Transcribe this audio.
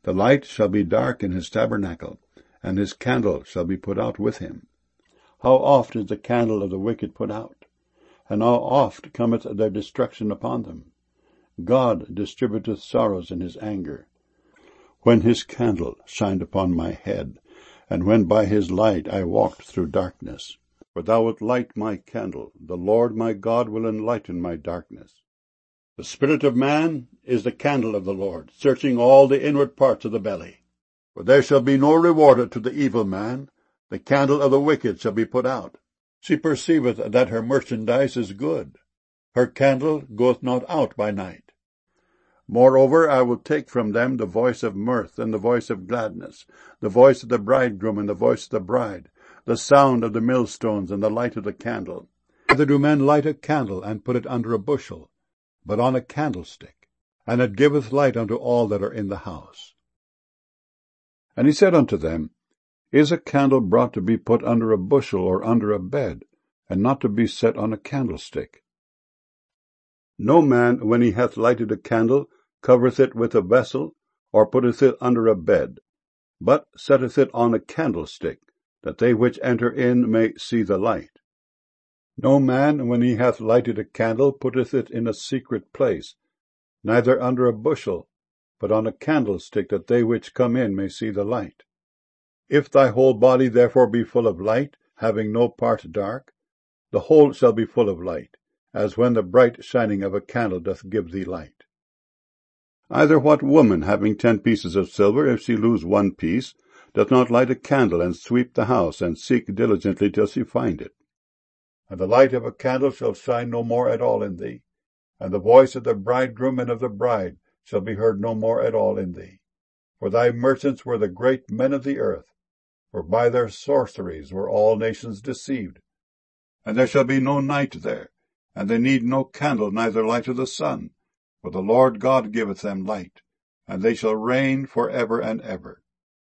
The light shall be dark in his tabernacle, and his candle shall be put out with him. How oft is the candle of the wicked put out, and how oft cometh their destruction upon them! God distributeth sorrows in his anger. When his candle shined upon my head, and when by his light I walked through darkness. For thou wilt light my candle, the Lord my God will enlighten my darkness. The spirit of man is the candle of the Lord, searching all the inward parts of the belly. For there shall be no reward to the evil man, the candle of the wicked shall be put out. She perceiveth that her merchandise is good. Her candle goeth not out by night. Moreover, I will take from them the voice of mirth and the voice of gladness, the voice of the bridegroom and the voice of the bride, the sound of the millstones and the light of the candle. Neither do men light a candle and put it under a bushel, but on a candlestick, and it giveth light unto all that are in the house. And he said unto them, Is a candle brought to be put under a bushel or under a bed, and not to be set on a candlestick? No man, when he hath lighted a candle, covereth it with a vessel, or putteth it under a bed, but setteth it on a candlestick, that they which enter in may see the light. No man, when he hath lighted a candle, putteth it in a secret place, neither under a bushel, but on a candlestick, that they which come in may see the light. If thy whole body therefore be full of light, having no part dark, the whole shall be full of light, as when the bright shining of a candle doth give thee light. Either what woman, having 10 pieces of silver, if she lose 1 piece, doth not light a candle, and sweep the house, and seek diligently till she find it? And the light of a candle shall shine no more at all in thee, and the voice of the bridegroom and of the bride shall be heard no more at all in thee. For thy merchants were the great men of the earth, for by their sorceries were all nations deceived. And there shall be no night there, and they need no candle, neither light of the sun, for the Lord God giveth them light, and they shall reign for ever and ever.